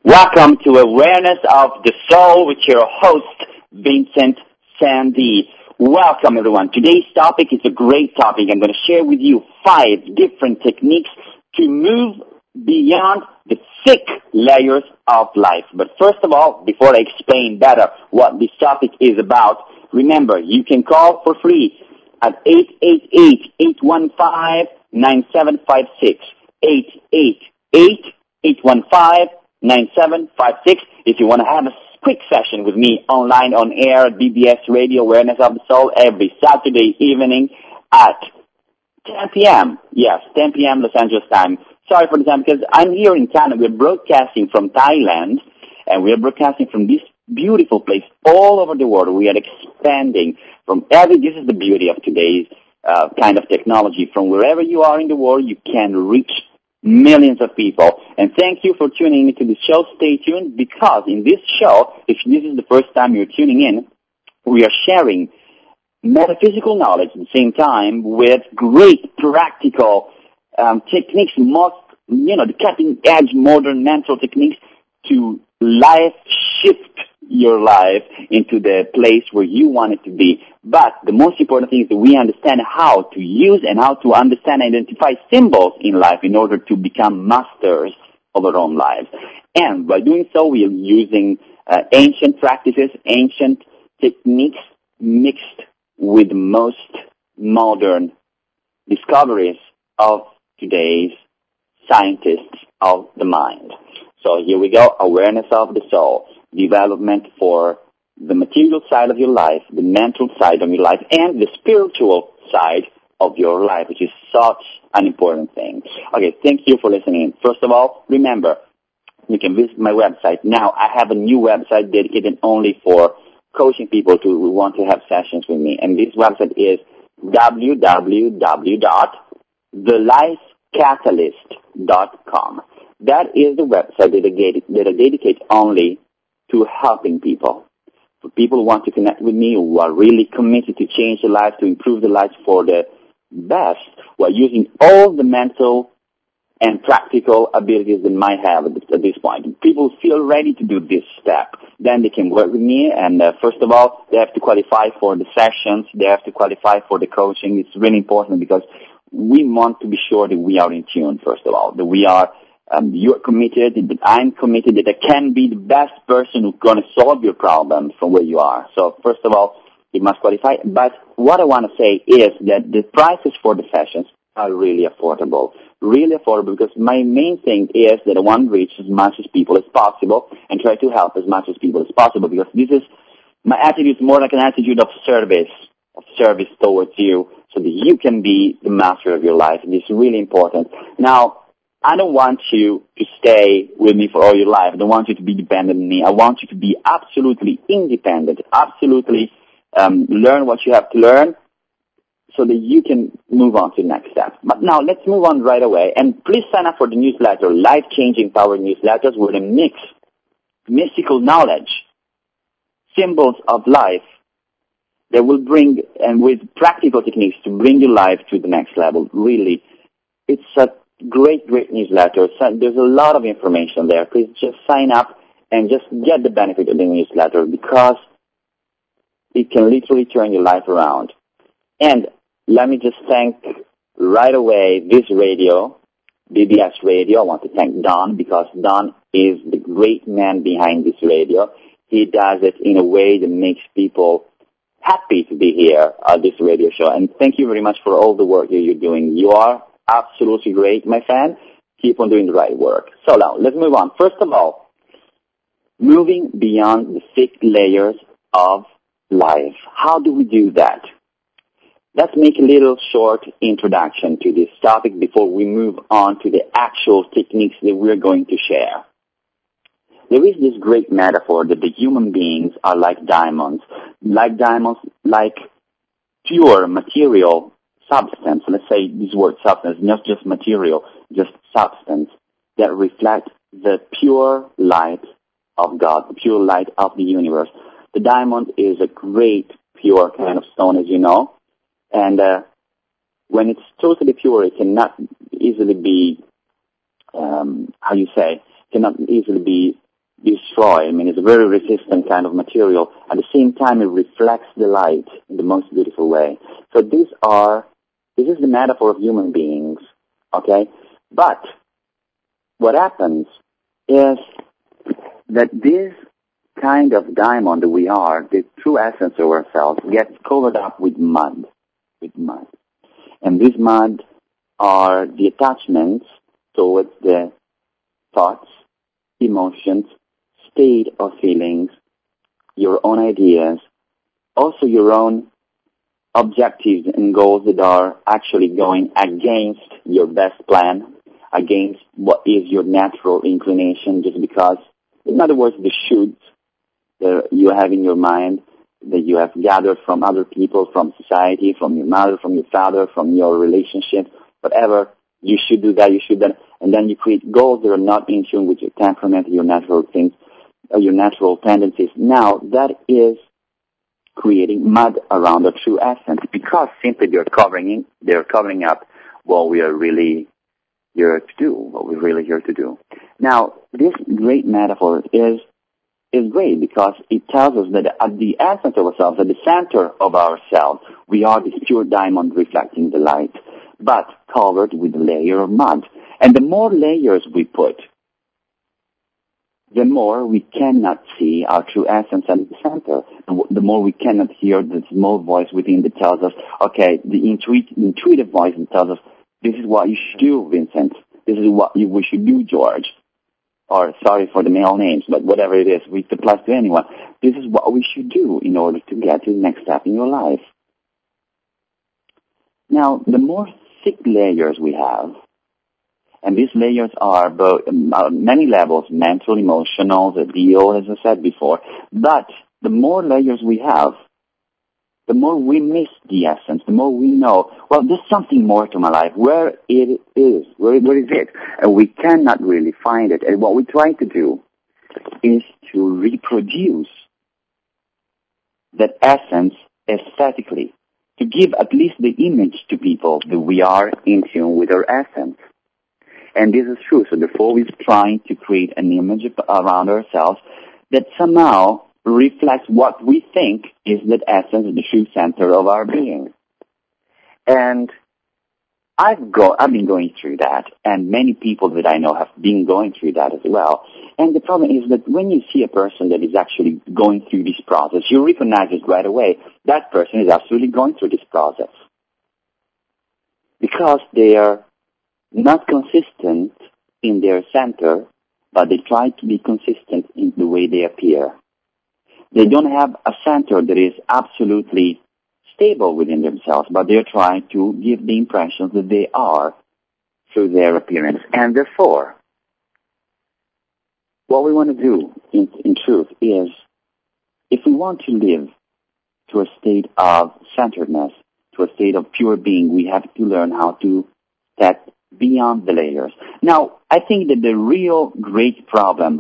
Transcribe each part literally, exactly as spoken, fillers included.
Welcome to Awareness of the Soul with your host, Vincent Sandy. Welcome, everyone. Today's topic is a great topic. I'm going to share with you five different techniques to move beyond the thick layers of life. But first of all, before I explain better what this topic is about, remember, you can call for free at eight eight eight, eight one five, nine seven five six, eight eight eight, eight one five, nine seven five six. If you want to have a quick session with me online on air at B B S Radio Awareness of the Soul every Saturday evening at ten p.m. Yes, ten p.m. Los Angeles time. Sorry for the time because I'm here in Canada. We're broadcasting from Thailand, and we're broadcasting from this beautiful place all over the world. We are expanding from every, this is the beauty of today's uh, kind of technology. From wherever you are in the world, you can reach millions of people. And thank you for tuning into the show. Stay tuned because in this show, if this is the first time you're tuning in, we are sharing metaphysical knowledge at the same time with great practical um, techniques, most, you know, the cutting-edge modern mental techniques to life shift your life into the place where you want it to be. But the most important thing is that we understand how to use and how to understand and identify symbols in life in order to become masters of our own lives. And by doing so, we are using uh, ancient practices, ancient techniques mixed with the most modern discoveries of today's scientists of the mind. So here we go, awareness of the soul, development for the material side of your life, the mental side of your life, and the spiritual side of your life, which is such an important thing. Okay, thank you for listening. First of all, remember, you can visit my website. Now, I have a new website dedicated only for coaching people who want to have sessions with me, and this website is w w w dot the life catalyst dot com. That is the website dedicated, that I dedicate only to helping people. For people who want to connect with me, who are really committed to change their lives, to improve their lives for the best, who are using all the mental and practical abilities they might have at this point. People feel ready to do this step. Then they can work with me, and uh, first of all, they have to qualify for the sessions. They have to qualify for the coaching. It's really important because we want to be sure that we are in tune, first of all, that we are Um, you're committed, that I'm committed, that I can be the best person who's going to solve your problem from where you are. So first of all, you must qualify. But what I want to say is that the prices for the sessions are really affordable. Really affordable because my main thing is that I want to reach as much as people as possible and try to help as much as people as possible because this is, my attitude is more like an attitude of service, of service towards you so that you can be the master of your life. And it's really important. Now, I don't want you to stay with me for all your life. I don't want you to be dependent on me. I want you to be absolutely independent, absolutely um, learn what you have to learn so that you can move on to the next step. But now let's move on right away. And please sign up for the newsletter, Life-Changing Power Newsletters, with a mix, mystical knowledge, symbols of life that will bring, and with practical techniques to bring your life to the next level. Really, it's a Great, great newsletter. There's a lot of information there. Please just sign up and just get the benefit of the newsletter because it can literally turn your life around. And let me just thank right away this radio, B B S Radio. I want to thank Don because Don is the great man behind this radio. He does it in a way that makes people happy to be here at this radio show. And thank you very much for all the work that you're doing. You are absolutely great, my friend. Keep on doing the right work. So now, let's move on. First of all, moving beyond the thick layers of life. How do we do that? Let's make a little short introduction to this topic before we move on to the actual techniques that we're going to share. There is this great metaphor that the human beings are like diamonds, like diamonds, like pure material substance, let's say this word substance, not just material, just substance that reflects the pure light of God, the pure light of the universe. The diamond is a great, pure kind of stone, as you know, and uh, when it's totally pure, it cannot easily be, um, how you say, cannot easily be destroy. I mean, it's a very resistant kind of material. At the same time, it reflects the light in the most beautiful way. So these are, this is the metaphor of human beings, okay? But what happens is that this kind of diamond that we are, the true essence of ourselves, gets covered up with mud, with mud. And this mud are the attachments towards the thoughts, emotions, state of feelings, your own ideas, also your own objectives and goals that are actually going against your best plan, against what is your natural inclination, just because, in other words, the shoulds that you have in your mind, that you have gathered from other people, from society, from your mother, from your father, from your relationship, whatever, you should do that, you should that, and then you create goals that are not in tune with your temperament, your natural things, uh, your natural tendencies. Now, that is creating mud around our true essence, because simply they're covering, they're covering up what we are really here to do, what we're really here to do. Now, this great metaphor is is great because it tells us that at the essence of ourselves, at the center of ourselves, we are this pure diamond reflecting the light, but covered with a layer of mud. And the more layers we put, the more we cannot see our true essence at the center. The more we cannot hear the small voice within that tells us, okay, the intuit- intuitive voice that tells us, this is what you should do, Vincent. This is what you, we should do, George. Or, sorry for the male names, but whatever it is, it applies to anyone. This is what we should do in order to get to the next step in your life. Now, the more thick layers we have, and these layers are both uh, many levels, mental, emotional, the deal, as I said before, but the more layers we have, the more we miss the essence, the more we know, well, there's something more to my life. Where it is, where, where is it? And we cannot really find it. And what we try to do is to reproduce that essence aesthetically, to give at least the image to people that we are in tune with our essence. And this is true. So therefore, we're trying to create an image around ourselves that somehow reflects what we think is the essence, the true center of our being. And I've go, I've been going through that, and many people that I know have been going through that as well. And the problem is that when you see a person that is actually going through this process, you recognize it right away. That person is absolutely going through this process. Because they are not consistent in their center, but they try to be consistent in the way they appear. They don't have a center that is absolutely stable within themselves, but they're trying to give the impression that they are through their appearance. And therefore, what we want to do, in, in truth, is if we want to live to a state of centeredness, to a state of pure being, we have to learn how to step beyond the layers. Now, I think that the real great problem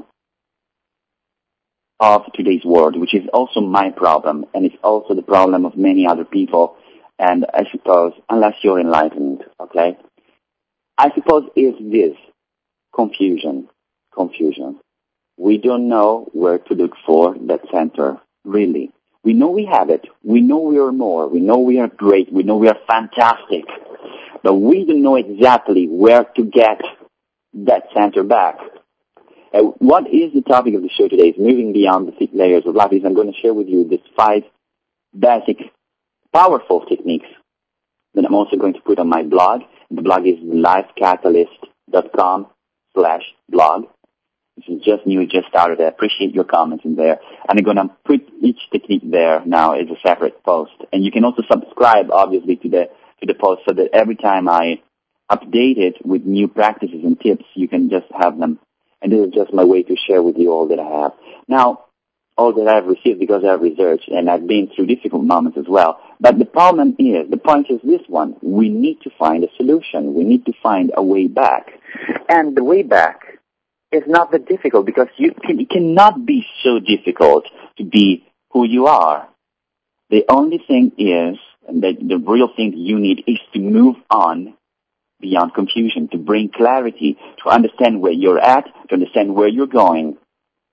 of today's world, which is also my problem, and it's also the problem of many other people, and I suppose, unless you're enlightened, okay, I suppose is this, confusion, confusion. We don't know where to look for that center, really. We know we have it. We know we are more. We know we are great. We know we are fantastic. But we don't know exactly where to get that center back. Uh, what is the topic of the show today? Is moving beyond the thick layers of life. Is I'm going to share with you these five basic, powerful techniques that I'm also going to put on my blog. The blog is lifecatalyst.com slash blog. This is just new, just started. I appreciate your comments in there. And I'm going to put each technique there now as a separate post. And you can also subscribe, obviously, to the to the post so that every time I update it with new practices and tips, you can just have them. And this is just my way to share with you all that I have. Now, all that I've received because I've researched, and I've been through difficult moments as well. But the problem is, the point is this one, we need to find a solution. We need to find a way back. And the way back is not that difficult because you can, it cannot be so difficult to be who you are. The only thing is, and the, the real thing that you need is to move on beyond confusion, to bring clarity, to understand where you're at, to understand where you're going.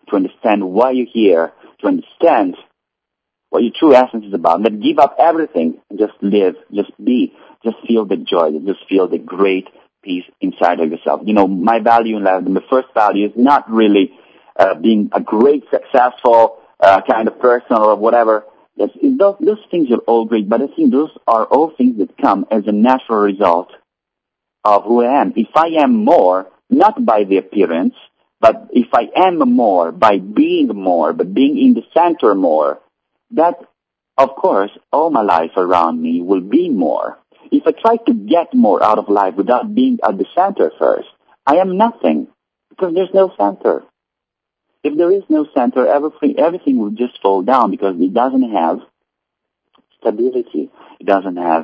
to understand why you're here, to understand what your true essence is about, then give up everything and just live, just be, just feel the joy, just feel the great peace inside of yourself. You know, my value in life, my first value is not really uh, being a great, successful uh, kind of person or whatever. That's, those, those things are all great, but I think those are all things that come as a natural result of who I am. If I am more, not by the appearance, but if I am more by being more, but being in the center more, that, of course, all my life around me will be more. If I try to get more out of life without being at the center first, I am nothing, because there's no center. If there is no center, everything, everything will just fall down because it doesn't have stability. It doesn't have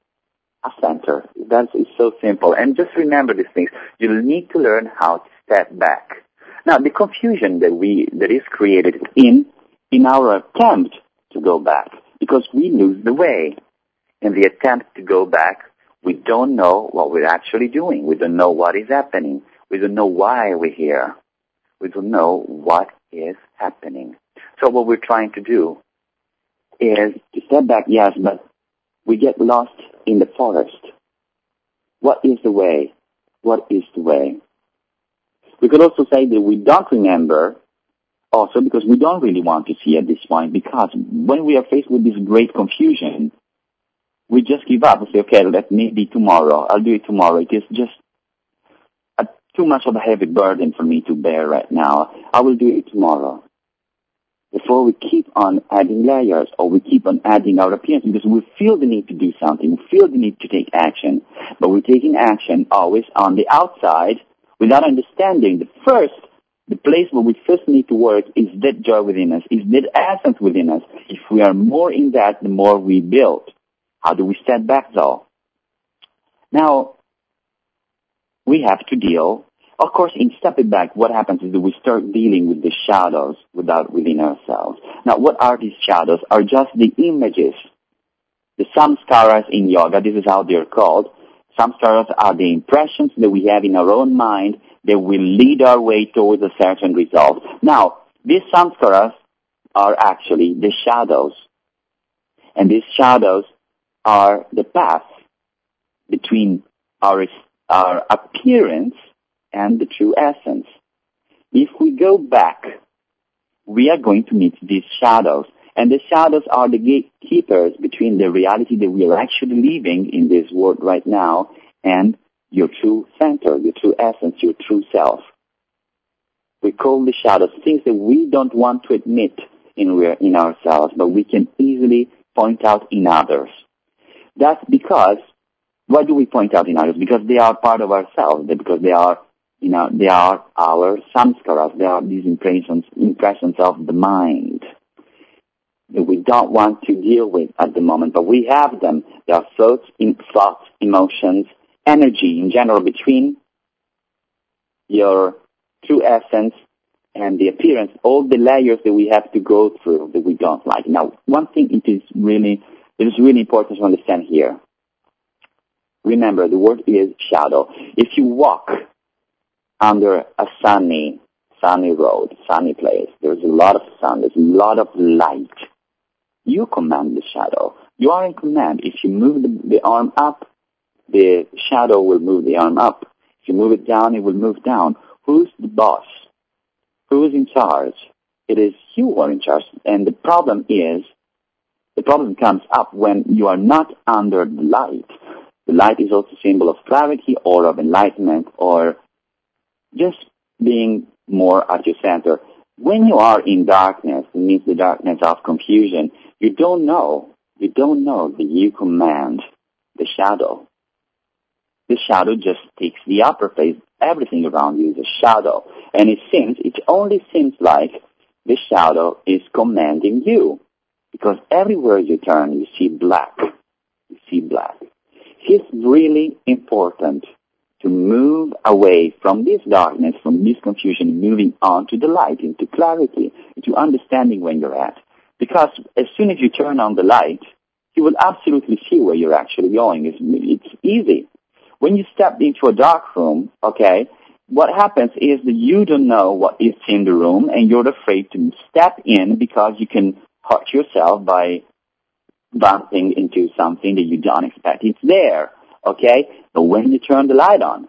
a center. That's it's so simple. And just remember these things. You need to learn how to step back. Now, the confusion that we that is created in in our attempt to go back, because we lose the way. In the attempt to go back, we don't know what we're actually doing. We don't know what is happening. We don't know why we're here. We don't know what is happening. So what we're trying to do is to step back, yes, but we get lost in the forest. What is the way? What is the way? We could also say that we don't remember, also because we don't really want to see at this point, because when we are faced with this great confusion, we just give up and say, okay, let me be tomorrow. I'll do it tomorrow. It is just a, too much of a heavy burden for me to bear right now. I will do it tomorrow. Before we keep on adding layers, or we keep on adding our appearance, because we feel the need to do something, we feel the need to take action, but we're taking action always on the outside without understanding the first, the place where we first need to work is that joy within us, is that essence within us. If we are more in that, the more we build. How do we step back, though? Now, we have to deal. Of course, in stepping back, what happens is that we start dealing with the shadows without within ourselves. Now, what are these shadows? Are just the images. The samskaras in yoga, this is how they're called. Samskaras are the impressions that we have in our own mind that will lead our way towards a certain result. Now, these samskaras are actually the shadows. And these shadows are the path between our, our appearance and the true essence. If we go back, we are going to meet these shadows. And the shadows are the gatekeepers between the reality that we are actually living in this world right now and your true center, your true essence, your true self. We call the shadows things that we don't want to admit in, in ourselves, but we can easily point out in others. That's because, why do we point out in others? Because they are part of ourselves, because they are, you know, they are our samskaras, they are these impressions, impressions of the mind that we don't want to deal with at the moment, but we have them. They are thoughts, in thoughts, emotions, energy in general between your true essence and the appearance, all the layers that we have to go through that we don't like. Now, one thing it is really It is really important to understand here. Remember, the word is shadow. If you walk under a sunny, sunny road, sunny place, there's a lot of sun, there's a lot of light. You command the shadow. You are in command. If you move the, the arm up, the shadow will move the arm up. If you move it down, it will move down. Who's the boss? Who is in charge? It is you who are in charge. And the problem is, The problem comes up when you are not under the light. The light is also a symbol of clarity or of enlightenment or just being more at your center. When you are in darkness, it means the darkness of confusion, you don't know, you don't know that you command the shadow. The shadow just takes the upper place. Everything around you is a shadow. And it seems, it only seems like the shadow is commanding you. Because everywhere you turn, you see black. You see black. It's really important to move away from this darkness, from this confusion, moving on to the light, into clarity, into understanding where you're at. Because as soon as you turn on the light, you will absolutely see where you're actually going. It's, it's easy. When you step into a dark room, okay, what happens is that you don't know what is in the room, and you're afraid to step in because you can hurt yourself by bumping into something that you don't expect. It's there, okay? But when you turn the light on,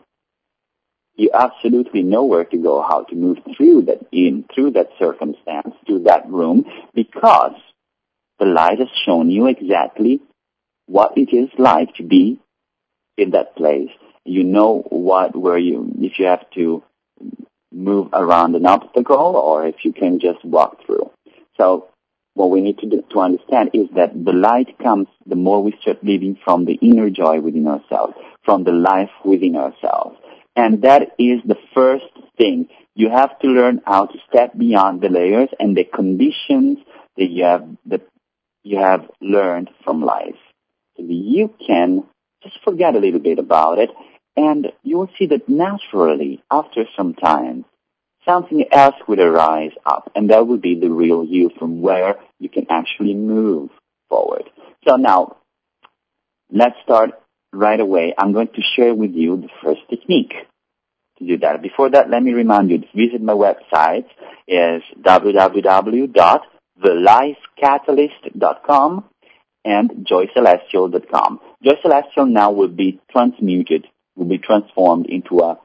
you absolutely know where to go, how to move through that in, through that circumstance, through that room, because the light has shown you exactly what it is like to be in that place. You know what, where you, if you have to move around an obstacle or if you can just walk through. So what we need to do, to understand is that the light comes the more we start living from the inner joy within ourselves, from the life within ourselves. And that is the first thing. You have to learn how to step beyond the layers and the conditions that you have, that you have learned from life. So that you can just forget a little bit about it, and you will see that naturally, after some time, something else will arise up, and that will be the real you from where you can actually move forward. So now, let's start right away. I'm going to share with you the first technique to do that. Before that, let me remind you to visit my website. Is w w w dot the life catalyst dot com and joy celestial dot com. Joy Celestial now will be transmuted, will be transformed into a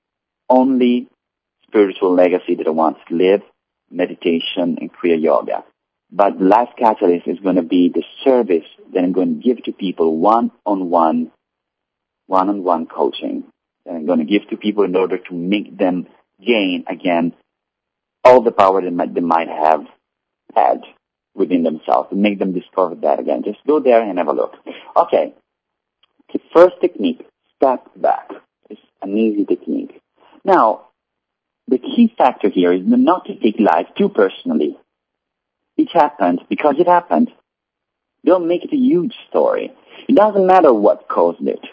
only spiritual legacy that I want to live, meditation, and Kriya Yoga. But Life Catalyst is going to be the service that I'm going to give to people one-on-one, one-on-one coaching that I'm going to give to people in order to make them gain, again, all the power they might, they might have had within themselves, to make them discover that again. Just go there and have a look. Okay. The first technique, step back. It's an easy technique. Now, the key factor here is not to take life too personally. It happened because it happened. Don't make it a huge story. It doesn't matter what caused it.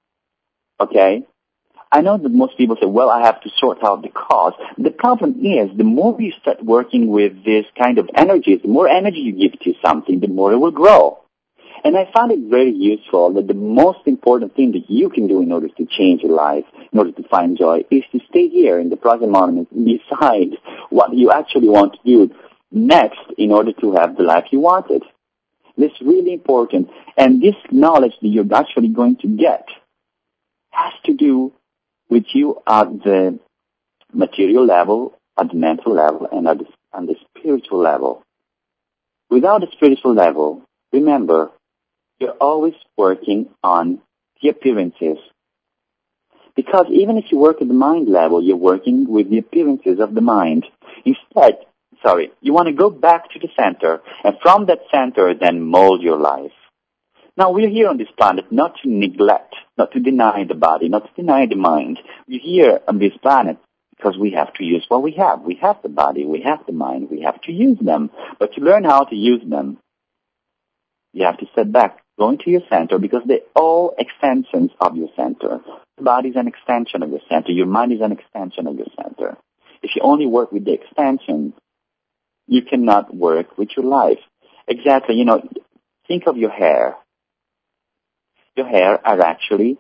Okay? I know that most people say, well, I have to sort out the cause. The problem is, the more you start working with this kind of energy, the more energy you give to something, the more it will grow. And I found it very useful that the most important thing that you can do in order to change your life, in order to find joy, is to stay here in the present moment, decide what you actually want to do next in order to have the life you wanted. This is really important. And this knowledge that you're actually going to get has to do with you at the material level, at the mental level, and at the, at the spiritual level. Without the spiritual level, remember, you're always working on the appearances. Because even if you work at the mind level, you're working with the appearances of the mind. Instead, sorry, you want to go back to the center, and from that center, then mold your life. Now, we're here on this planet not to neglect, not to deny the body, not to deny the mind. We're here on this planet because we have to use what we have. We have the body, we have the mind, we have to use them. But to learn how to use them, you have to step back, go into your center, because they're all extensions of your center. The body is an extension of your center. Your mind is an extension of your center. If you only work with the extension, you cannot work with your life. Exactly, you know, think of your hair. Your hair are actually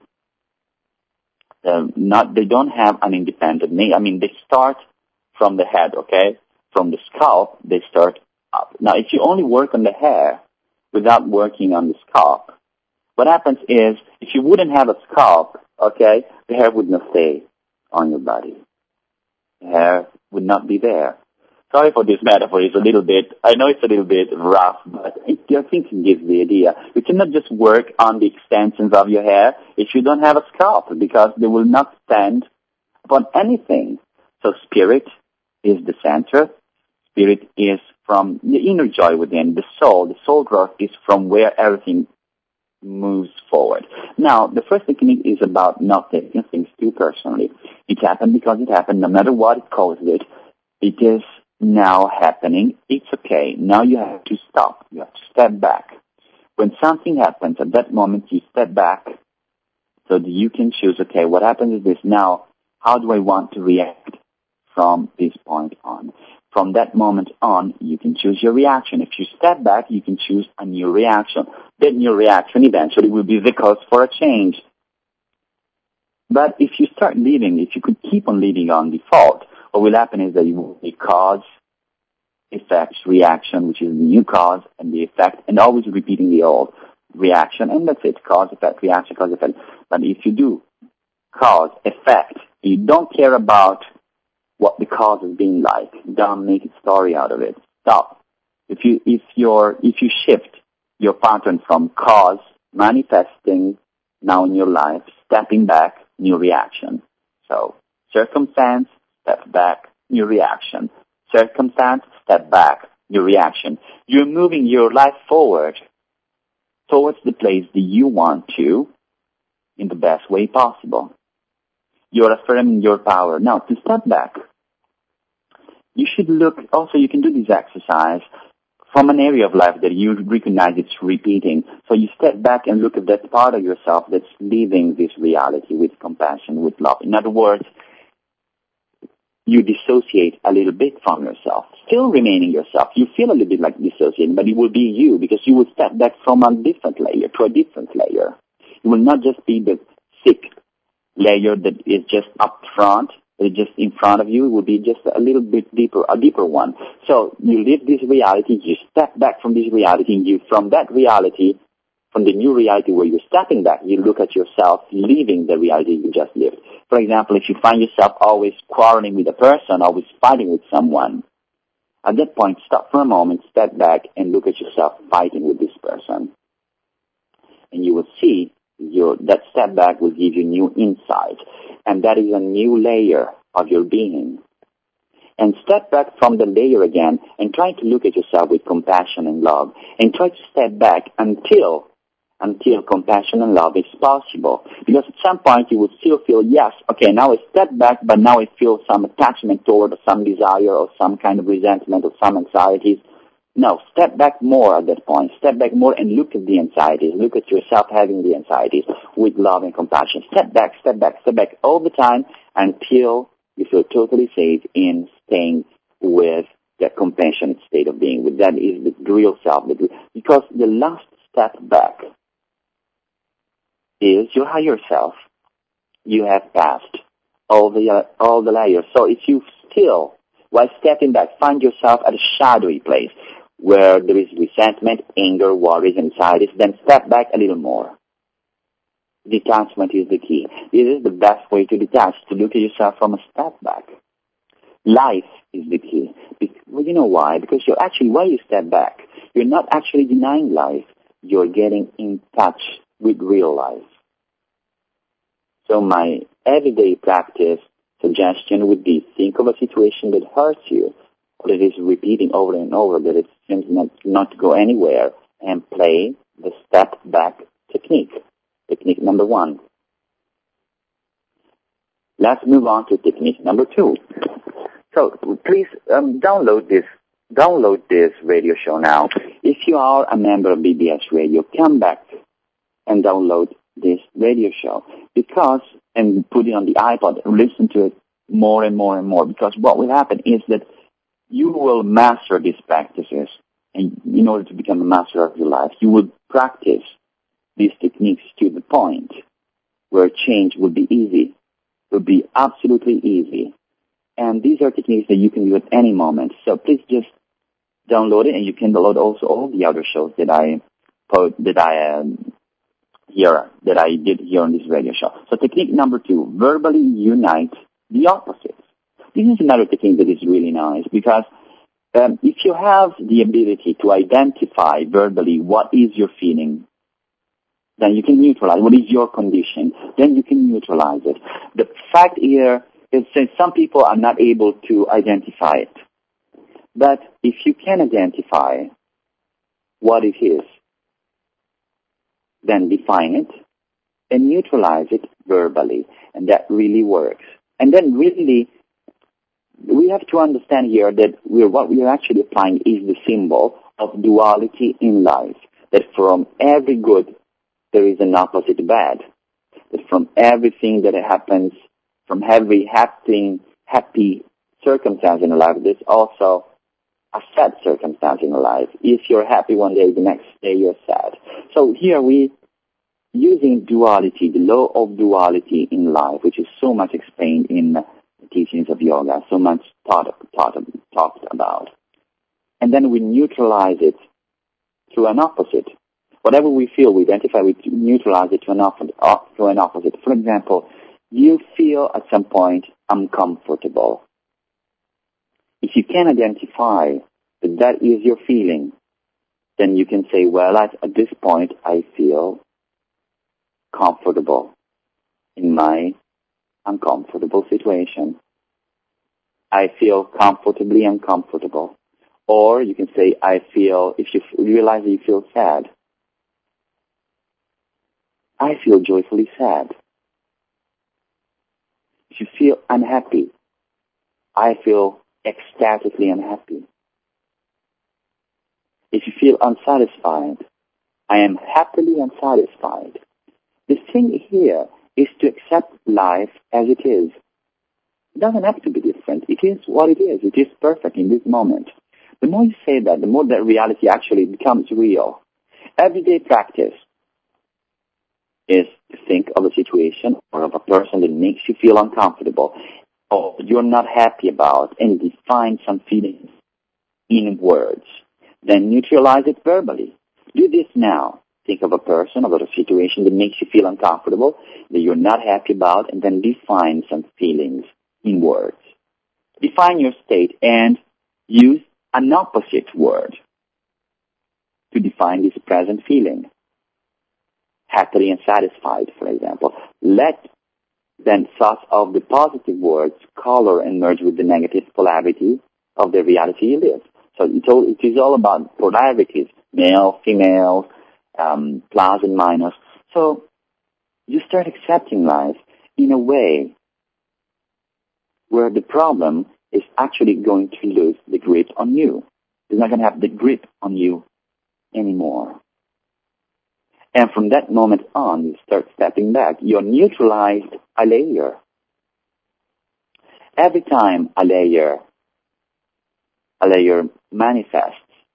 um, not, they don't have an independent name. I mean, they start from the head, okay? From the scalp, they start up. Now, if you only work on the hair without working on the scalp, what happens is, if you wouldn't have a scalp, okay, the hair would not stay on your body. The hair would not be there. Sorry for this metaphor. It's a little bit, I know it's a little bit rough, but it, I think it gives the idea. You cannot just work on the extensions of your hair if you don't have a scalp, because they will not stand upon anything. So spirit is the center. Spirit is from the inner joy within, the soul. The soul growth is from where everything moves forward. Now, the first technique is about not taking things too personally. It happened because it happened, no matter what it caused it. It is now happening. It's okay. Now you have to stop. You have to step back. When something happens, at that moment you step back so that you can choose, okay, what happens is this now, how do I want to react from this point on? From that moment on, you can choose your reaction. If you step back, you can choose a new reaction. That new reaction eventually will be the cause for a change. But if you start living, if you could keep on living on default, what will happen is that you will be cause, effect, reaction, which is the new cause and the effect, and always repeating the old reaction, and that's it, cause, effect, reaction, cause, effect. But if you do cause, effect, you don't care about what the cause has been like, don't make a story out of it. Stop. If you, if you're, if you shift your pattern from cause, manifesting now in your life, stepping back, new reaction. So, circumstance, step back, new reaction. Circumstance, step back, new reaction. You're moving your life forward towards the place that you want to in the best way possible. You're affirming your power. Now, to step back, you should look, also you can do this exercise from an area of life that you recognize it's repeating. So you step back and look at that part of yourself that's living this reality with compassion, with love. In other words, you dissociate a little bit from yourself, still remaining yourself. You feel a little bit like dissociating, but it will be you because you will step back from a different layer to a different layer. It will not just be the sick layer that is just up front, that is just in front of you. It will be just a little bit deeper, a deeper one. So you live this reality, you step back from this reality, and you, from that reality, from the new reality where you're stepping back, you look at yourself living the reality you just lived. For example, if you find yourself always quarreling with a person, always fighting with someone, at that point, stop for a moment, step back, and look at yourself fighting with this person. And you will see your, that step back will give you new insight. And that is a new layer of your being. And step back from the layer again and try to look at yourself with compassion and love. And try to step back until until compassion and love is possible. Because at some point you will still feel, yes, okay, now I step back, but now I feel some attachment toward or some desire or some kind of resentment or some anxieties. No, step back more at that point. Step back more and look at the anxieties. Look at yourself having the anxieties with love and compassion. Step back, step back, step back all the time until you feel totally safe in staying with that compassionate state of being. With that is the real self. Because the last step back is your higher self. You have passed all the uh, all the layers. So if you still, while stepping back, find yourself at a shadowy place where there is resentment, anger, worries, anxieties, then step back a little more. Detachment is the key. This is the best way to detach, to look at yourself from a step back. Life is the key. Well, you know why? Because you're actually, while you step back, you're not actually denying life. You're getting in touch with real life. So my everyday practice suggestion would be, think of a situation that hurts you, or that is repeating over and over, that it seems not, not to go anywhere, and play the step back technique. Technique number one. Let's move on to technique number two. So please um, download this download this radio show now. If you are a member of B B S Radio, come back and download this radio show, because, and put it on the iPod and listen to it more and more and more, because what will happen is that you will master these practices, and in order to become a master of your life, you will practice these techniques to the point where change will be easy, will be absolutely easy. And these are techniques that you can do at any moment. So please just download it, and you can download also all the other shows that I put, that I um, here that I did here on this radio show. So technique number two: verbally unite the opposites. This is another technique that is really nice, because um, if you have the ability to identify verbally what is your feeling, then you can neutralize what is your condition. Then you can neutralize it. The fact here is that some people are not able to identify it. But if you can identify what it is, then define it and neutralize it verbally. And that really works. And then really, we have to understand here that we're, what we are actually applying is the symbol of duality in life. That from every good, there is an opposite bad. That from everything that happens, from every happy, happy circumstance in life, there's also a sad circumstance in life. If you're happy one day, the next day you're sad. So here we, using duality, the law of duality in life, which is so much explained in teachings of yoga, so much taught, taught, talked about. And then we neutralize it to an opposite. Whatever we feel, we identify, we neutralize it to an opposite. To an opposite. For example, you feel at some point uncomfortable. If you can identify that that is your feeling, then you can say, well, at, at this point, I feel comfortable in my uncomfortable situation. I feel comfortably uncomfortable. Or you can say, I feel, if you realize that you feel sad, I feel joyfully sad. If you feel unhappy, I feel ecstatically unhappy. If you feel unsatisfied, I am happily unsatisfied. The thing here is to accept life as it is. It doesn't have to be different. It is what it is. It is perfect in this moment. The more you say that, the more that reality actually becomes real. Everyday practice is to think of a situation or of a person that makes you feel uncomfortable or you're not happy about, and define some feelings in words. Then neutralize it verbally. Do this now. Think of a person, about a situation that makes you feel uncomfortable, that you're not happy about, and then define some feelings in words. Define your state and use an opposite word to define this present feeling. Happily and satisfied, for example. Let then thoughts of the positive words color and merge with the negative polarity of the reality you live. So it, all, it is all about polarities, male, female, um, plus and minus. So you start accepting life in a way where the problem is actually going to lose the grip on you. It's not going to have the grip on you anymore. And from that moment on, you start stepping back. You're neutralized a layer. Every time a layer, a layer manifests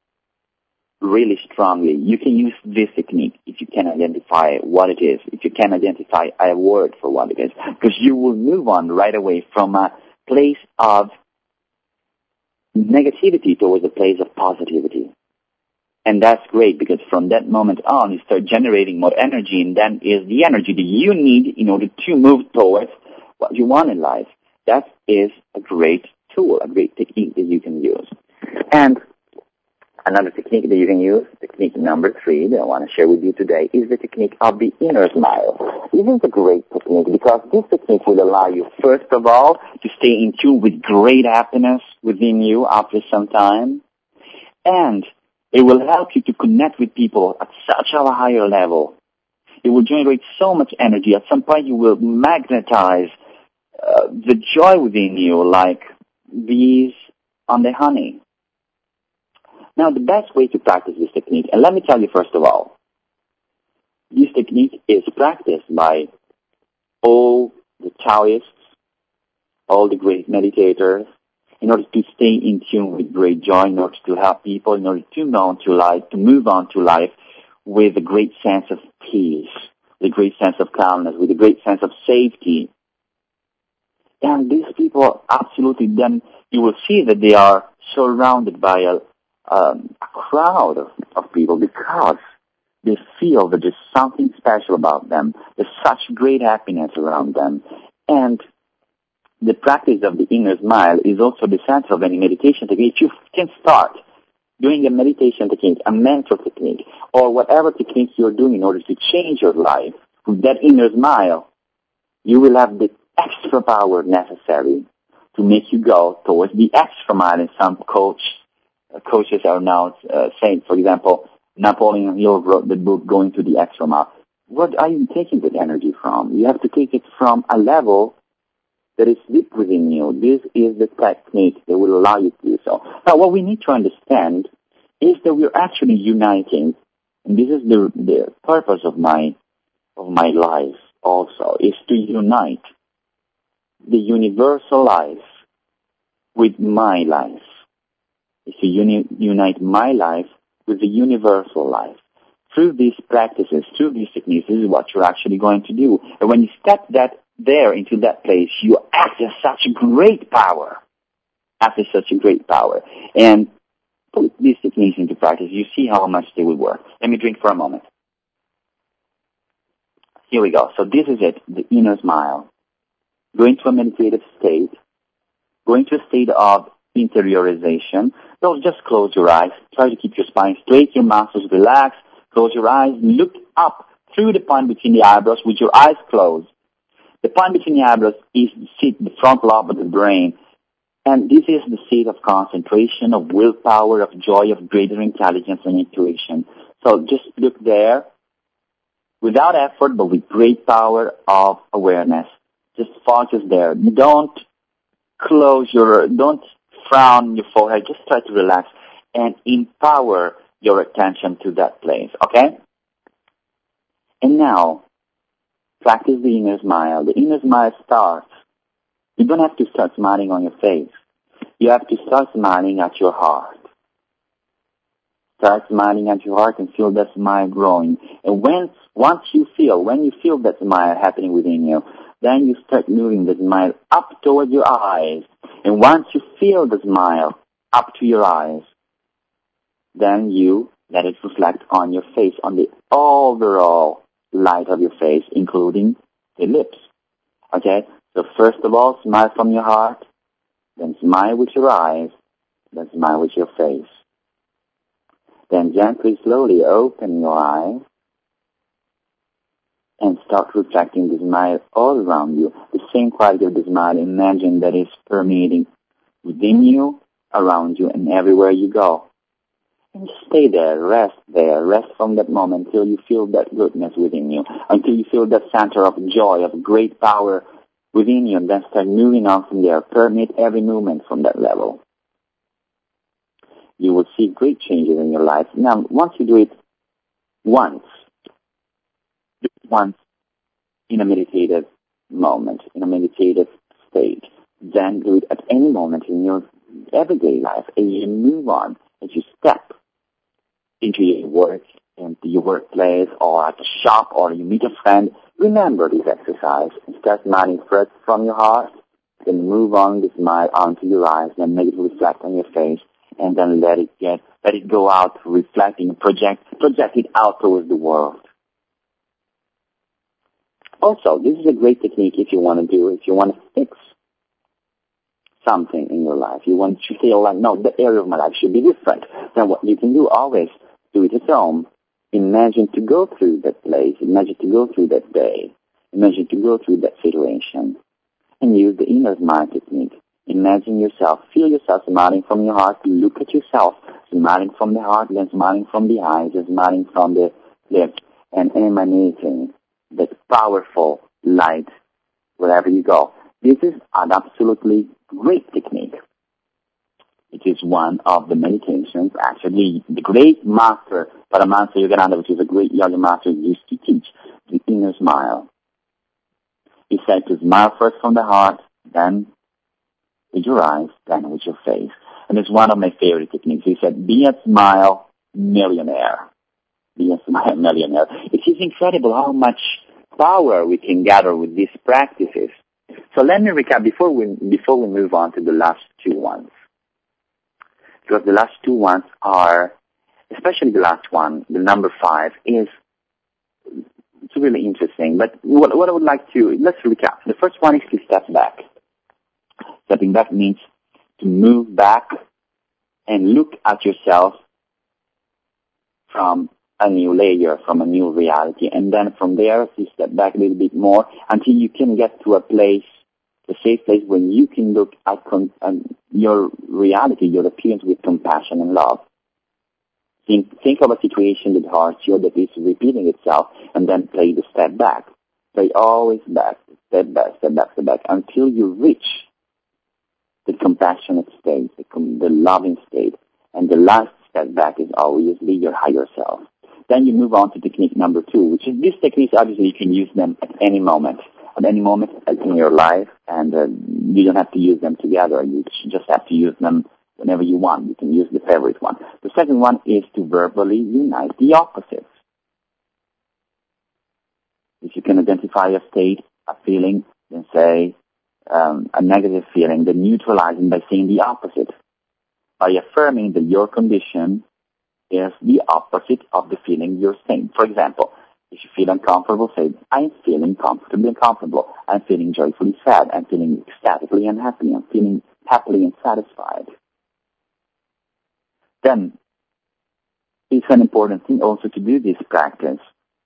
really strongly, you can use this technique if you can identify what it is, if you can identify a word for what it is, because you will move on right away from a place of negativity towards a place of positivity. And that's great, because from that moment on, you start generating more energy, and then is the energy that you need in order to move towards what you want in life. That is a great tool, a great technique that you can use. And another technique that you can use, technique number three that I want to share with you today, is the technique of the inner smile. This is a great technique because this technique will allow you, first of all, to stay in tune with great happiness within you after some time. And it will help you to connect with people at such a higher level. It will generate so much energy. At some point, you will magnetize uh, the joy within you like bees on the honey. Now, the best way to practice this technique, and let me tell you first of all, this technique is practiced by all the Taoists, all the great meditators, in order to stay in tune with great joy, in order to help people, in order to move on to life, to move on to life with a great sense of peace, with a great sense of calmness, with a great sense of safety. And these people absolutely, then you will see that they are surrounded by a, um, a crowd of, of people because they feel that there's something special about them. There's such great happiness around them. And the practice of the inner smile is also the center of any meditation technique. If you can start doing a meditation technique, a mental technique, or whatever technique you're doing in order to change your life, with that inner smile, you will have the extra power necessary to make you go towards the extra mile. And some coach, uh, coaches are now uh, saying, for example, Napoleon Hill wrote the book Going to the Extra Mile. What are you taking that energy from? You have to take it from a level that is deep within you. This is the technique that will allow you to do so. Now, what we need to understand is that we're actually uniting, and this is the, the purpose of my of my life also, is to unite the universal life with my life. Is to uni- unite my life with the universal life. Through these practices, through these techniques, this is what you're actually going to do. And when you step that there into that place, you access such great power. Access such a great power. And put these techniques into practice. You see how much they will work. Let me drink for a moment. Here we go. So this is it, the inner smile. Go into a meditative state. Go into a state of interiorization. Don't just close your eyes. Try to keep your spine straight, your muscles relaxed. Close your eyes. Look up through the point between the eyebrows with your eyes closed. The point between the eyebrows is the seat, the front lobe of the brain. And this is the state of concentration, of willpower, of joy, of greater intelligence and intuition. So just look there without effort, but with great power of awareness. Just focus there. Don't close your, don't frown your forehead. Just try to relax and empower your attention to that place, okay? And now, practice the inner smile. The inner smile starts. You don't have to start smiling on your face. You have to start smiling at your heart. Start smiling at your heart and feel that smile growing. And when, once you feel, when you feel that smile happening within you, then you start moving the smile up towards your eyes. And once you feel the smile up to your eyes, then you let it reflect on your face, on the overall light of your face, including the lips. Okay? So first of all, smile from your heart, then smile with your eyes, then smile with your face. Then gently, slowly open your eyes and start reflecting the smile all around you. The same quality of the smile, imagine that is permeating within you, around you, and everywhere you go. And just stay there, rest there, rest from that moment until you feel that goodness within you, until you feel that center of joy, of great power within you, and then start moving on from there. Permeate every movement from that level. You will see great changes in your life. Now, once you do it once, do it once in a meditative moment, in a meditative state, then do it at any moment in your everyday life as you move on, as you step into your work, into your workplace, or at the shop, or you meet a friend. Remember this exercise and start smiling first from your heart, then move on the smile onto your eyes, then make it reflect on your face, and then let it get, let it go out, reflecting, project, project it out towards the world. Also, this is a great technique if you want to do, if you want to fix something in your life. You want to feel like, no, the area of my life should be different. Then what you can do, always do it at home. Imagine to go through that place. Imagine to go through that day. Imagine to go through that situation. And use the inner smile technique. Imagine yourself, feel yourself smiling from your heart. Look at yourself, smiling from the heart, then smiling from the eyes, and smiling from the lips, and emanating that powerful light wherever you go. This is an absolutely great technique. It is one of the meditations, actually, the great master, Paramahansa Yogananda, which is a great yoga master, used to teach the inner smile. He said to smile first from the heart, then with your eyes, then with your face. And it's one of my favorite techniques. He said, be a smile millionaire. Be a smile millionaire. It is incredible how much power we can gather with these practices. So let me recap before we, before we move on to the last two ones. Because the last two ones are, especially the last one, the number five, is it's really interesting. But what, what I would like to, let's recap. The first one is to step back. Stepping back means to move back and look at yourself from a new layer, from a new reality. And then from there, you step back a little bit more until you can get to a place, a safe place where you can look at con- um, your reality, your appearance with compassion and love. Think, think of a situation that hurts you, that is repeating itself, and then play the step back. Play always back, step back, step back, step back, until you reach the compassionate state, the, com- the loving state. And the last step back is obviously your higher self. Then you move on to technique number two, which is these techniques, obviously you can use them at any moment, at any moment in your life, and uh, you don't have to use them together. You just have to use them whenever you want. You can use the favorite one. The second one is to verbally unite the opposites. If you can identify a state, a feeling, then say um, a negative feeling, then neutralizing by saying the opposite, by affirming that your condition is the opposite of the feeling you're saying. For example, if you feel uncomfortable, say, I'm feeling comfortably uncomfortable. I'm feeling joyfully sad. I'm feeling ecstatically unhappy. I'm feeling happily and satisfied. Then, it's an important thing also to do this practice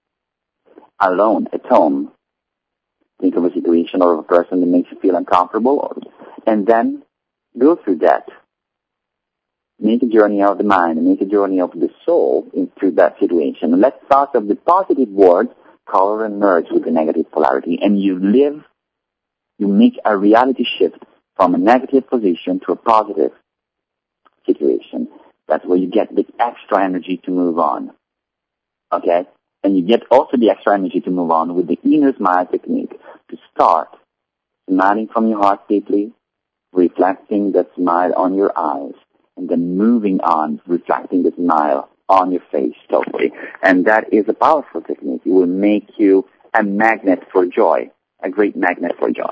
alone, at home. Think of a situation or a person that makes you feel uncomfortable, or, and then go through that. Make a journey of the mind, make a journey of the soul into that situation. Let thoughts of the positive words color and merge with the negative polarity, and you live, you make a reality shift from a negative position to a positive situation. That's where you get the extra energy to move on. Okay? And you get also the extra energy to move on with the inner smile technique, to start smiling from your heart deeply, reflecting that smile on your eyes, and then moving on, reflecting the smile on your face totally. And that is a powerful technique. It will make you a magnet for joy, a great magnet for joy.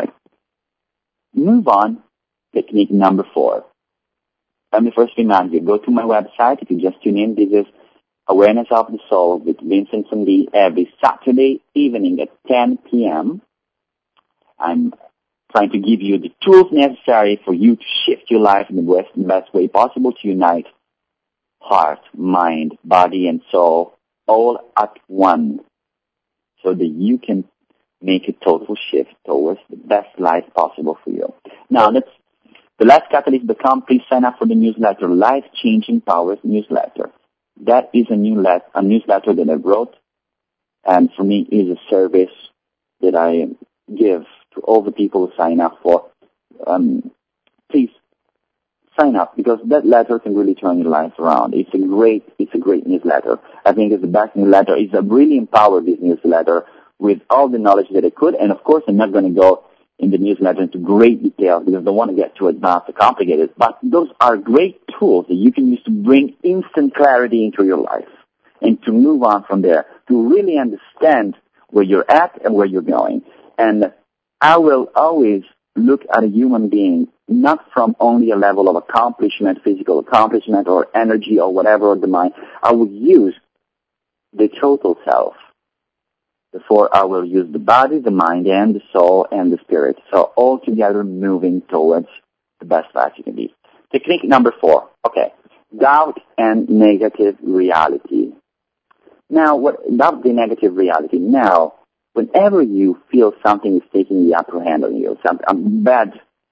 Move on, technique number four. Let me first remind you, go to my website. If you just tune in, this is Awareness of the Soul with Vincent Sandhi every Saturday evening at ten p.m. I'm trying to give you the tools necessary for you to shift your life in the best, best way possible, to unite heart, mind, body, and soul all at once, so that you can make a total shift towards the best life possible for you. Now, that's the last catalyst dot com. Please sign up for the newsletter, Life Changing Powers newsletter. That is a, new let- a newsletter that I wrote, and for me is a service that I give to all the people who sign up for. Um, please sign up, because that letter can really turn your life around. It's a great, it's a great newsletter. I think it's the best newsletter. It's a really empowered this newsletter with all the knowledge that I could. And of course, I'm not going to go in the newsletter into great detail because I don't want to get too advanced or complicated. But those are great tools that you can use to bring instant clarity into your life and to move on from there, to really understand where you're at and where you're going. And I will always look at a human being not from only a level of accomplishment, physical accomplishment or energy or whatever, or the mind. I will use the total self. Therefore, I will use the body, the mind, and the soul, and the spirit. So all together moving towards the best life you can be. Technique number four. Okay. Doubt and negative reality. Now, what doubt the negative reality? Now, whenever you feel something is taking the upper hand on you, some a bad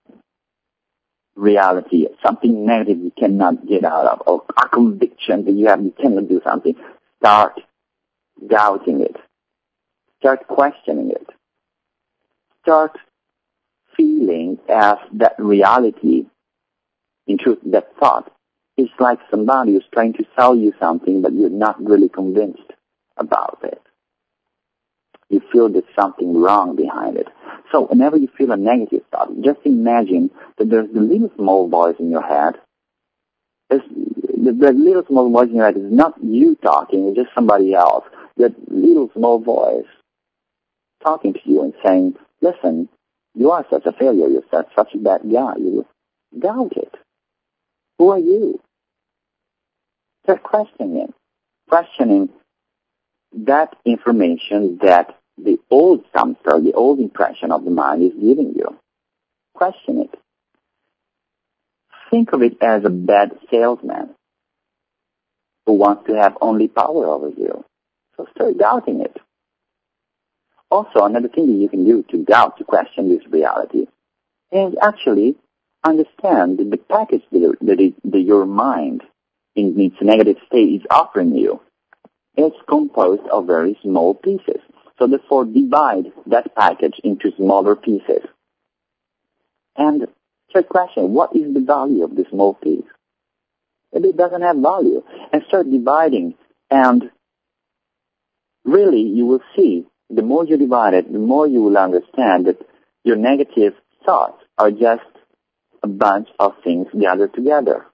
reality, something negative you cannot get out of, or a conviction that you have, you cannot do something, start doubting it. Start questioning it. Start feeling as that reality, in truth, that thought, is like somebody who's trying to sell you something, but you're not really convinced about it. You feel there's something wrong behind it. So whenever you feel a negative thought, just imagine that there's the little small voice in your head. There's, the, the little small voice in your head is not you talking, it's just somebody else. That little small voice talking to you and saying, listen, you are such a failure, you're such, such a bad guy, you doubt it. Who are you? Start questioning it. Questioning that information that the old samsara, the old impression of the mind is giving you. Question it. Think of it as a bad salesman who wants to have only power over you. So start doubting it. Also, another thing that you can do to doubt, to question this reality, is actually understand that the package that, that, it, that your mind in its negative state is offering you, it's composed of very small pieces. So therefore, divide that package into smaller pieces. And start questioning, what is the value of this small piece? Maybe it doesn't have value. And start dividing, and really you will see, the more you divide it, the more you will understand that your negative thoughts are just a bunch of things gathered together.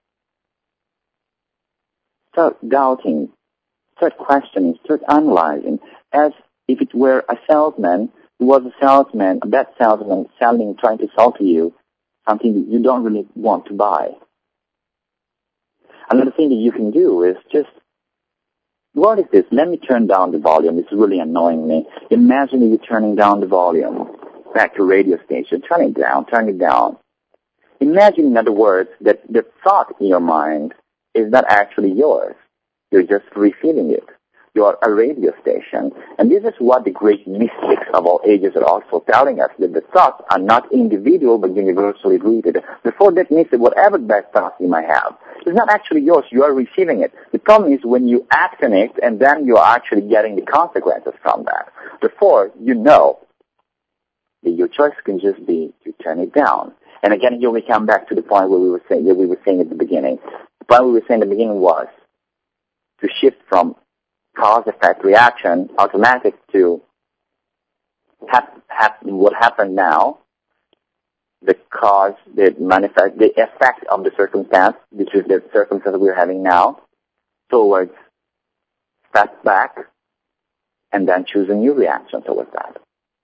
Start doubting, start questioning, start analyzing, as if it were a salesman It was a salesman, that salesman selling, trying to sell to you something that you don't really want to buy. Another thing that you can do is just, what is this? Let me turn down the volume. It's really annoying me. Imagine you turning down the volume. Back to radio station. Turn it down. Turn it down. Imagine, in other words, that the thought in your mind is not actually yours. You're just receiving it. You're a radio station. And this is what the great mystics of all ages are also telling us, that the thoughts are not individual but universally rooted. Therefore, that means that whatever bad thoughts you might have is not actually yours. You are receiving it. The problem is when you act on it and then you are actually getting the consequences from that. Therefore, you know that your choice can just be to turn it down. And again, here we come back to the point where we were saying, that we were saying at the beginning. The point we were saying at the beginning was to shift from cause-effect reaction, automatic, to hap, hap, what happened now, the cause, the manifest, the effect of the circumstance, which is the circumstance we're having now, towards step back, and then choose a new reaction towards that.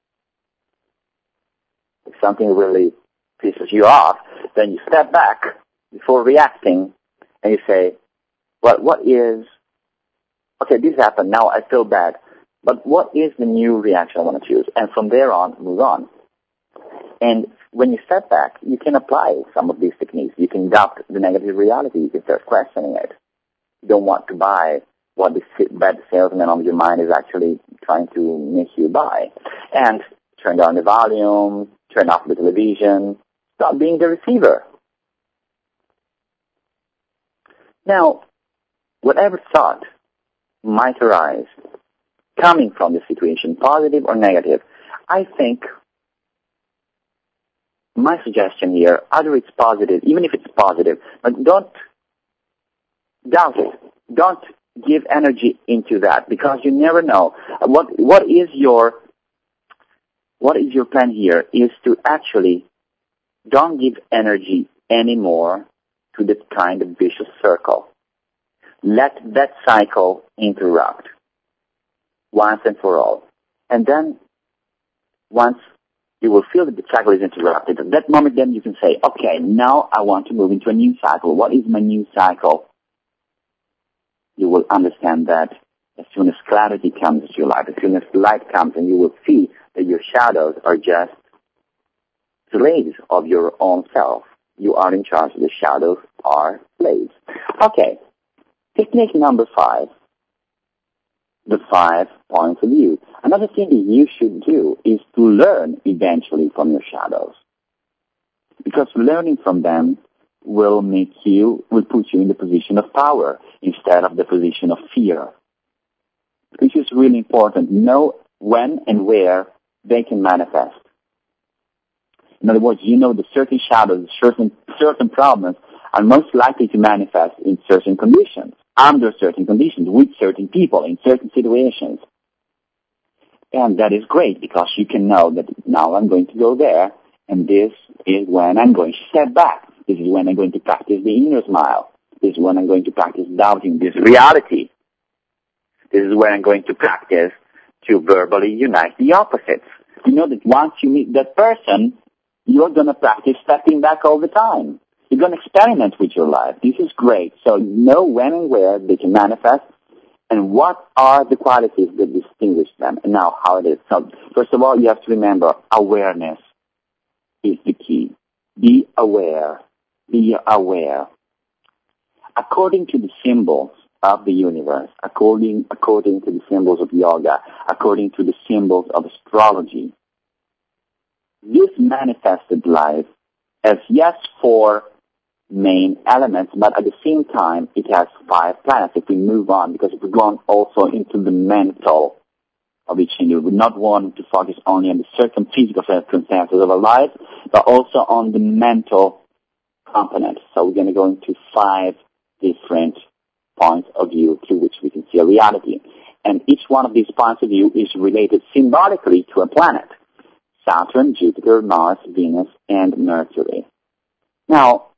If something really pisses you off, then you step back before reacting, and you say, well, what is okay, this happened, now I feel bad, but what is the new reaction I want to choose? And from there on, move on. And when you step back, you can apply some of these techniques. You can doubt the negative reality. You can start questioning it. You don't want to buy what the bad salesman of your mind is actually trying to make you buy. And turn down the volume, turn off the television, stop being the receiver. Now, whatever thought might arise coming from the situation, positive or negative, I think my suggestion here, either it's positive, even if it's positive, but don't doubt it. Don't give energy into that, because you never know. What what is your what is your plan here is to actually don't give energy anymore to that kind of vicious circle. Let that cycle interrupt once and for all. And then once you will feel that the cycle is interrupted, at that moment then you can say, okay, now I want to move into a new cycle. What is my new cycle? You will understand that as soon as clarity comes into your life, as soon as light comes, and you will see that your shadows are just slaves of your own self. You are in charge. The shadows are slaves. Okay. Technique number five, the five points of view. Another thing that you should do is to learn eventually from your shadows. Because learning from them will make you, will put you in the position of power instead of the position of fear. Which is really important. Know when and where they can manifest. In other words, you know that certain shadows, certain, certain problems are most likely to manifest in certain conditions, under certain conditions, with certain people, in certain situations. And that is great, because you can know that now I'm going to go there, and this is when I'm going to step back. This is when I'm going to practice the inner smile. This is when I'm going to practice doubting this reality. This is when I'm going to practice to verbally unite the opposites. You know that once you meet that person, you're going to practice stepping back all the time. You're going to experiment with your life. This is great. So know when and where they can manifest, and what are the qualities that distinguish them, and now how it is. So first of all, you have to remember awareness is the key. Be aware. Be aware. According to the symbols of the universe, according, according to the symbols of yoga, according to the symbols of astrology, this manifested life has, yes, four main elements, but at the same time, it has five planets. If we move on, because if we go on also into the mental of each individual, we not want to focus only on the certain physical circumstances of our lives, but also on the mental component. So we're going to go into five different points of view through which we can see a reality. And each one of these points of view is related symbolically to a planet. Saturn, Jupiter, Mars, Venus, and Mercury. Now,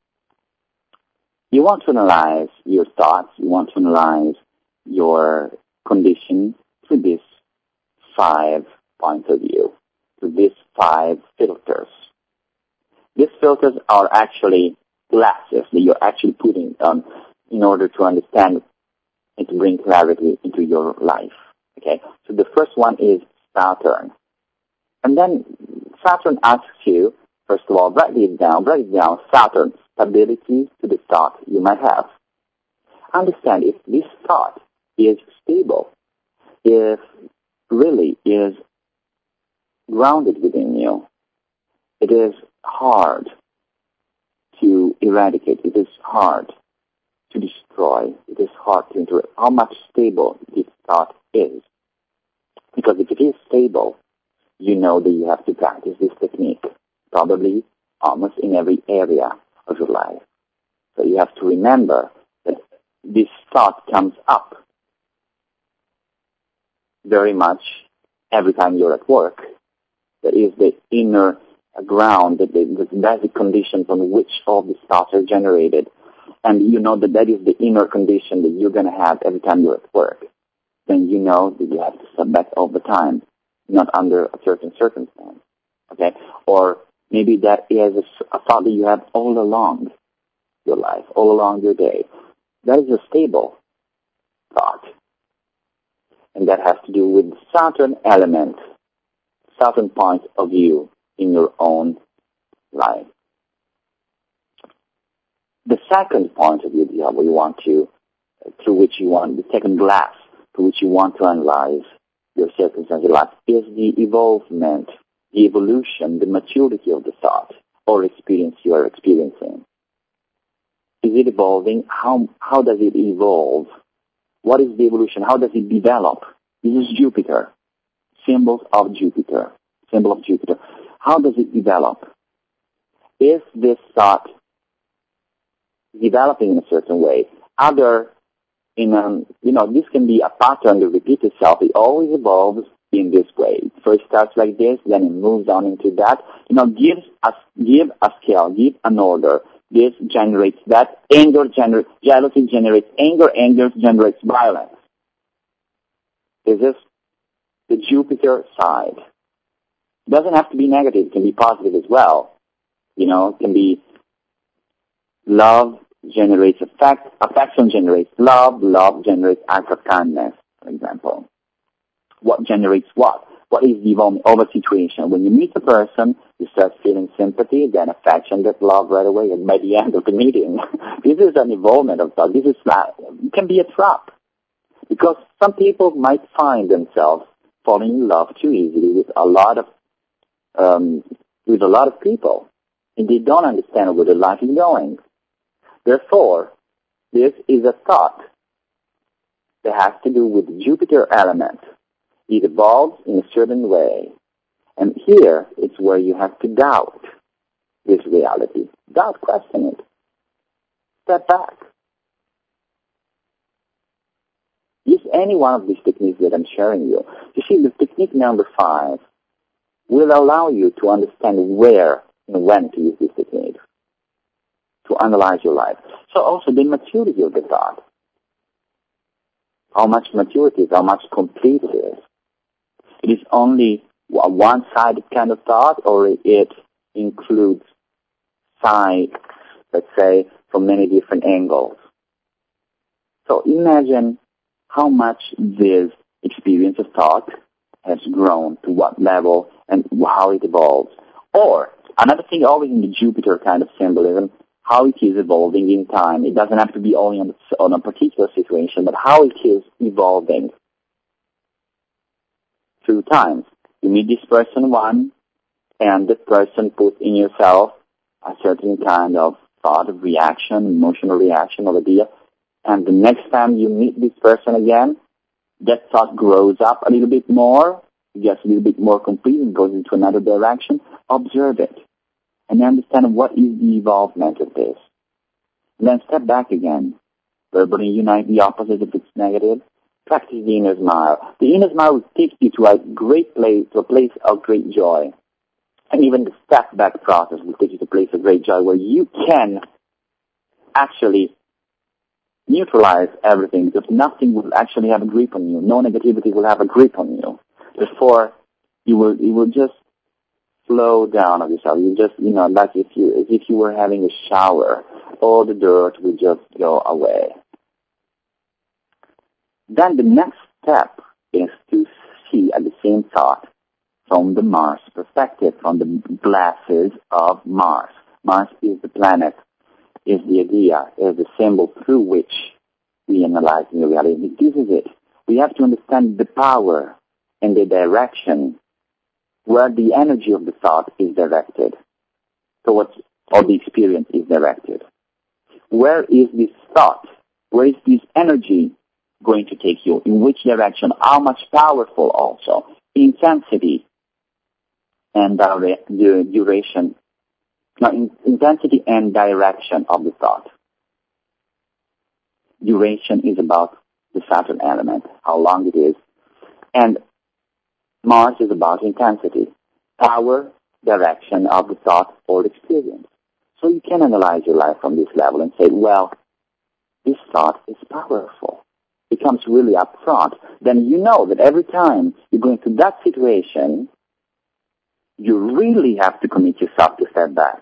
you want to analyze your thoughts, you want to analyze your condition through these five points of view. to these five filters. These filters are actually glasses that you're actually putting on in order to understand and to bring clarity into your life. Okay, so the first one is Saturn. And then Saturn asks you, first of all, write it down, write it down, Saturn, stability to the thought you might have. Understand if this thought is stable, if really is grounded within you, it is hard to eradicate, it is hard to destroy, it is hard to interrupt. How much stable this thought is. Because if it is stable, you know that you have to practice this technique, probably almost in every area of your life. So you have to remember that this thought comes up very much every time you're at work. That is the inner ground, that the, the basic conditions on which all these thoughts are generated. And you know that that is the inner condition that you're going to have every time you're at work. Then you know that you have to step back all the time, not under a certain circumstance. Okay? Or maybe that is a, a thought that you have all along your life, all along your day. That is a stable thought. And that has to do with the Saturn element, Saturn point of view in your own life. The second point of view that you want to, through which you want, the second glass through which you want to analyze your circumstance in life is the evolvement, the evolution, the maturity of the thought or experience you are experiencing. Is it evolving? How, how does it evolve? What is the evolution? How does it develop? This is Jupiter. Symbols of Jupiter. Symbol of Jupiter. How does it develop? Is this thought developing in a certain way? Other, in um, you know, this can be a pattern that repeats itself. It always evolves in this way. It first starts like this, then it moves on into that. You know, give a, give a scale, give an order. This generates that. Anger generates, jealousy generates anger. Anger generates violence. This is the Jupiter side. It doesn't have to be negative. It can be positive as well. You know, it can be love generates affect, affection generates love, love generates act of kindness, for example. What generates what? What is the evolvement of a situation? When you meet a person, you start feeling sympathy, then affection, then love right away, and by the end of the meeting, this is an evolvement of thought. This is not, it can be a trap. Because some people might find themselves falling in love too easily with a lot of, um, with a lot of people, and they don't understand where their life is going. Therefore, this is a thought that has to do with the Jupiter element. It evolves in a certain way. And here, it's where you have to doubt this reality. Doubt, question it. Step back. Use any one of these techniques that I'm sharing you. You see, the technique number five will allow you to understand where and when to use this technique, to analyze your life. So also the maturity of the thought. How much maturity is, how much complete it is. It is only a one-sided kind of thought, or it includes sides, let's say, from many different angles. So imagine how much this experience of thought has grown, to what level, and how it evolves. Or, another thing always in the Jupiter kind of symbolism, how it is evolving in time. It doesn't have to be only on, on a particular situation, but how it is evolving through time. You meet this person one, and the person puts in yourself a certain kind of thought, of reaction, emotional reaction or idea, and the next time you meet this person again, that thought grows up a little bit more, it gets a little bit more complete, and goes into another direction. Observe it, and understand what is the evolvement of this. And then step back again. Verbally unite the opposite if it's negative. Practice the inner smile. The inner smile will take you to a great place, to a place of great joy. And even the step back process will take you to a place of great joy where you can actually neutralize everything, because nothing will actually have a grip on you. No negativity will have a grip on you. Therefore, you will, you will just flow down of yourself. You just, you know, like if you, as if you were having a shower, all the dirt will just go away. Then the next step is to see at the same thought from the Mars perspective, from the glasses of Mars. Mars is the planet, is the idea, is the symbol through which we analyze the reality. This is it. We have to understand the power and the direction where the energy of the thought is directed, towards, or the experience is directed. Where is this thought? Where is this energy going to take you? In which direction? How much powerful also? Intensity and the duration. No, in, intensity and direction of the thought. Duration is about the Saturn element, how long it is. And Mars is about intensity, power, direction of the thought or experience. So you can analyze your life from this level and say, well, this thought is powerful. It comes really up front. Then you know that every time you go into that situation, you really have to commit yourself to step back.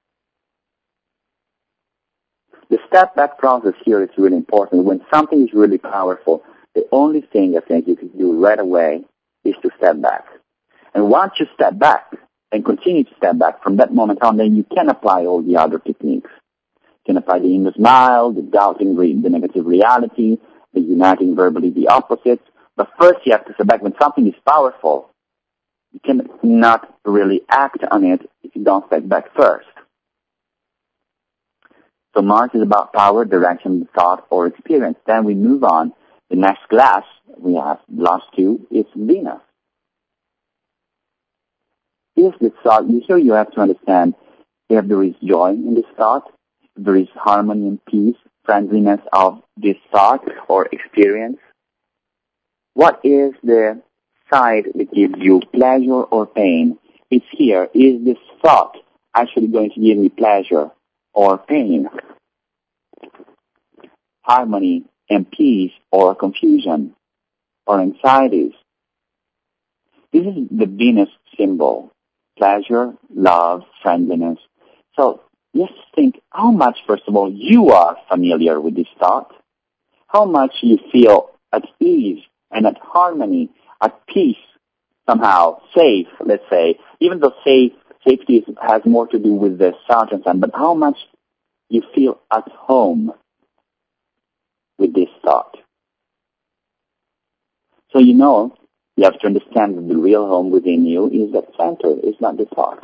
The step back process here is really important. When something is really powerful, the only thing I think you can do right away is to step back. And once you step back and continue to step back from that moment on, then you can apply all the other techniques. You can apply the inner smile, the doubting the negative reality, the uniting verbally the opposites. But first you have to step back. When something is powerful, you cannot really act on it if you don't step back first. So Mars is about power, direction, thought, or experience. Then we move on. The next glass, we have the last two, it's Venus. Is this thought, here you have to understand if there is joy in this thought, if there is harmony and peace, friendliness of this thought or experience. What is the side that gives you pleasure or pain? It's here. Is this thought actually going to give me pleasure or pain? Harmony and peace or confusion or anxieties. This is the Venus symbol. Pleasure, love, friendliness. So just think how much, first of all, you are familiar with this thought. How much you feel at ease and at harmony, at peace, somehow, safe, let's say. Even though safe, safety is, has more to do with the Saturn sign, but how much you feel at home with this thought. So you know, you have to understand that the real home within you is that center, it's not the thought.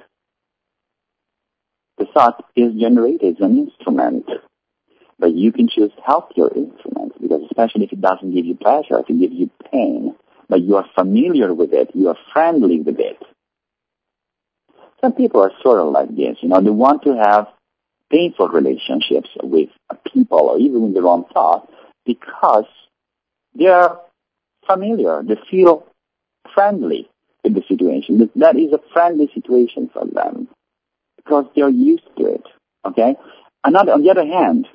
The thought is generated as an instrument, but you can choose healthier instruments, because especially if it doesn't give you pleasure, if it gives you pain, but you are familiar with it, you are friendly with it. Some people are sort of like this, you know, they want to have painful relationships with people or even with their own thought because they are familiar, they feel friendly with the situation. That is a friendly situation for them because they're used to it, okay? Another, on the other hand,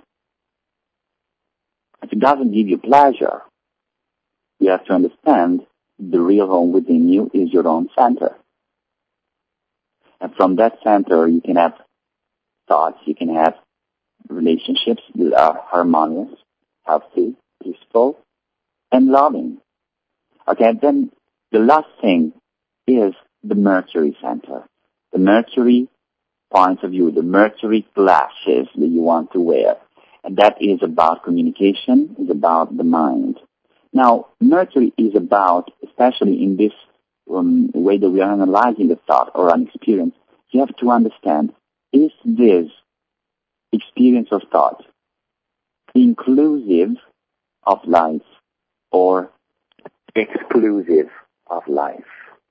if it doesn't give you pleasure, you have to understand the real home within you is your own center. And from that center, you can have thoughts, you can have relationships that are harmonious, healthy, peaceful, and loving. Okay, then the last thing is the Mercury center. The Mercury point of view, the Mercury glasses that you want to wear. And that is about communication, is about the mind. Now, Mercury is about, especially in this um, way that we are analyzing the thought or an experience, you have to understand, is this experience or thought inclusive of life or exclusive of life?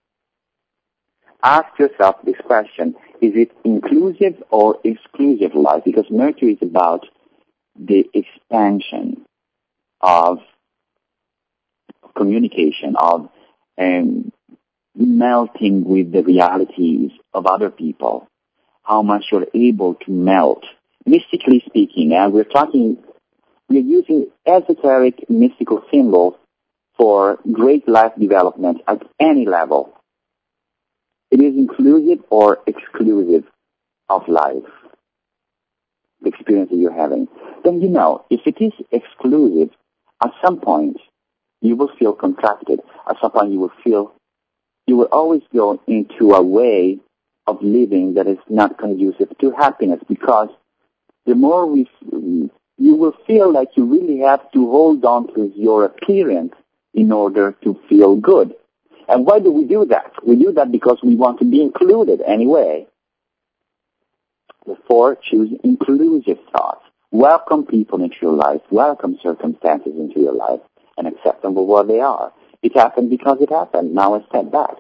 Ask yourself this question, is it inclusive or exclusive of life? Because Mercury is about the expansion of communication, of um, melting with the realities of other people, how much you're able to melt. Mystically speaking, and we're talking, we're using esoteric mystical symbols for great life development at any level. it is inclusive or exclusive of life, the experience that you're having. Then you know, if it is exclusive, at some point you will feel contracted. At some point you will feel, you will always go into a way of living that is not conducive to happiness, because the more we, you will feel like you really have to hold on to your appearance in order to feel good. And why do we do that? We do that because we want to be included anyway. Therefore, choose inclusive thoughts. Welcome people into your life. Welcome circumstances into your life and accept them for what they are. It happened because it happened. Now I step back.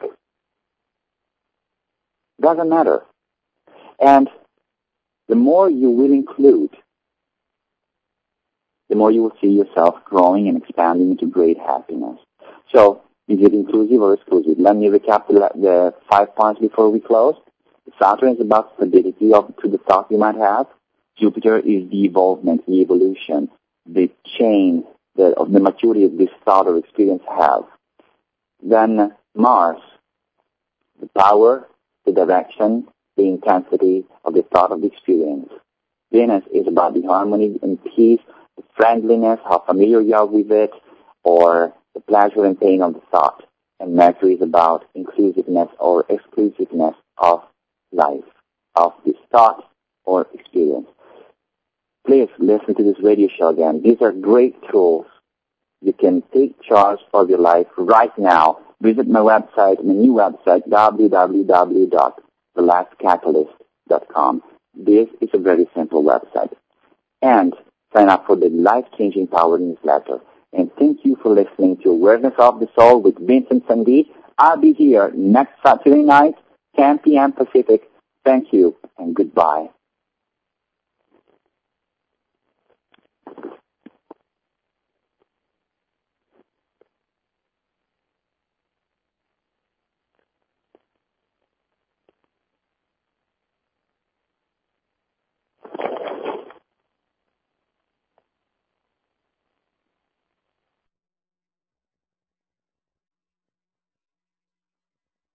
Doesn't matter. And the more you will include, the more you will see yourself growing and expanding into great happiness. So, is it inclusive or exclusive? Let me recap the, the five points before we close. Saturn is about stability of, to the thought you might have. Jupiter is the evolvement, the evolution, the change the, of the maturity of this thought or experience have. Then Mars, the power, the direction, the intensity of the thought of the experience. Venus is about the harmony and peace, the friendliness, how familiar you are with it, or the pleasure and pain of the thought. And Mercury is about inclusiveness or exclusiveness of life, of this thought or experience. Please listen to this radio show again. These are great tools. You can take charge of your life right now. Visit my website, my new website, w w w dot the last catalyst dot com. This is a very simple website. And sign up for the life-changing power newsletter. And thank you for listening to Awareness of the Soul with Vincent Sandeep. I'll be here next Saturday night, ten p.m. Pacific. Thank you and goodbye.